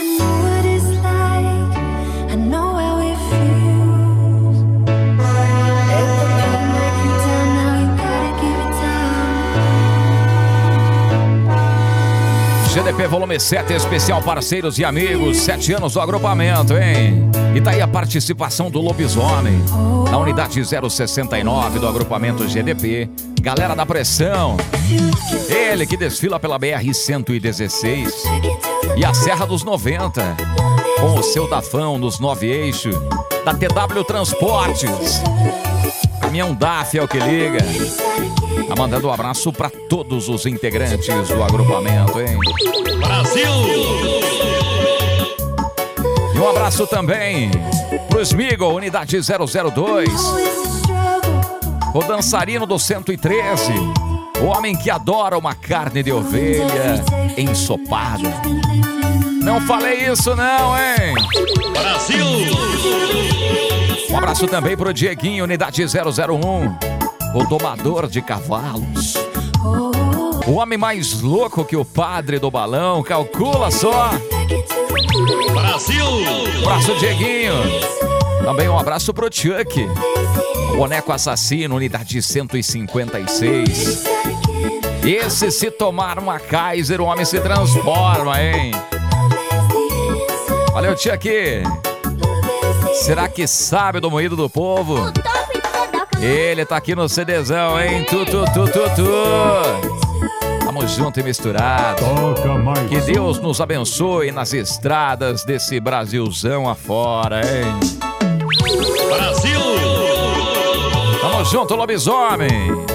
GDP Volume 7, especial parceiros e amigos, 7 anos do agrupamento, hein? E tá aí a participação do Lobisomem, na unidade 069 do agrupamento GDP, Galera da Pressão. Ele que desfila pela BR-116 e a Serra dos 90, com o seu Dafão nos 9 eixos, da TW Transportes. Caminhão DAF é o que liga. Tá mandando um abraço para todos os integrantes do agrupamento, hein? Brasil! E um abraço também pro Smigol, unidade 002. O dançarino do 113. O homem que adora uma carne de ovelha ensopada. Não falei isso não, hein? Brasil! Um abraço também pro Dieguinho, unidade 001. O domador de cavalos. O homem mais louco que o padre do balão, calcula só. Brasil! Um abraço, Dieguinho. Também um abraço pro Chuck. O boneco assassino, unidade 156. Esse, se tomar uma Kaiser, o homem se transforma, hein? Valeu, Chuck. Será que sabe do moído do povo? Ele tá aqui no CDzão, hein? Tu. Tamo junto e misturado. Que Deus nos abençoe nas estradas desse Brasilzão afora, hein? Brasil! Tamo junto, Lobisomem.